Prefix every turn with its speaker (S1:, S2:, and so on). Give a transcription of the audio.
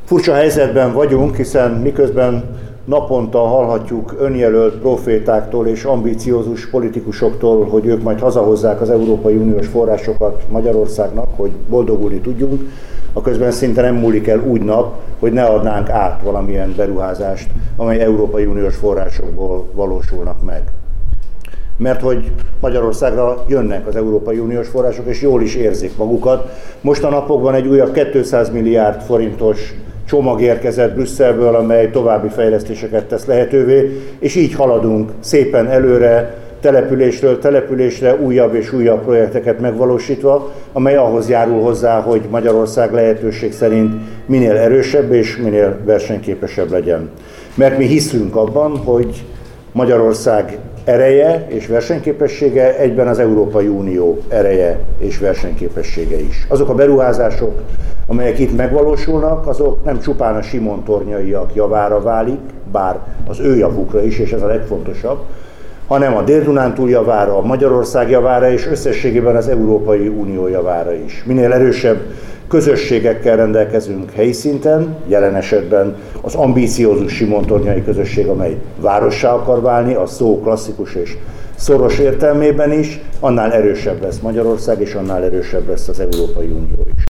S1: Furcsa helyzetben vagyunk, hiszen miközben naponta hallhatjuk önjelölt profétáktól és ambiciózus politikusoktól, hogy ők majd hazahozzák az Európai Uniós forrásokat Magyarországnak, hogy boldogulni tudjunk, aközben szinte nem múlik el úgy nap, hogy ne adnánk át valamilyen beruházást, amely Európai Uniós forrásokból valósulnak meg. Mert hogy Magyarországra jönnek az Európai Uniós források, és jól is érzik magukat. Most a napokban egy újabb 200 milliárd forintos csomag érkezett Brüsszelből, amely további fejlesztéseket tesz lehetővé, és így haladunk szépen előre, településről településre, újabb és újabb projekteket megvalósítva, amely ahhoz járul hozzá, hogy Magyarország lehetőség szerint minél erősebb és minél versenyképesebb legyen. Mert mi hiszünk abban, hogy Magyarország ereje és versenyképessége egyben az Európai Unió ereje és versenyképessége is. Azok a beruházások, amelyek itt megvalósulnak, azok nem csupán a simontornyaiak javára válik, bár az ő javukra is, és ez a legfontosabb, hanem a Dél-Dunántúl javára, a Magyarország javára és összességében az Európai Unió javára is. Minél erősebb közösségekkel rendelkezünk helyi szinten, jelen esetben az ambíciózus simontornyai közösség, amely várossá akar válni, a szó klasszikus és szoros értelmében is, annál erősebb lesz Magyarország, és annál erősebb lesz az Európai Unió is.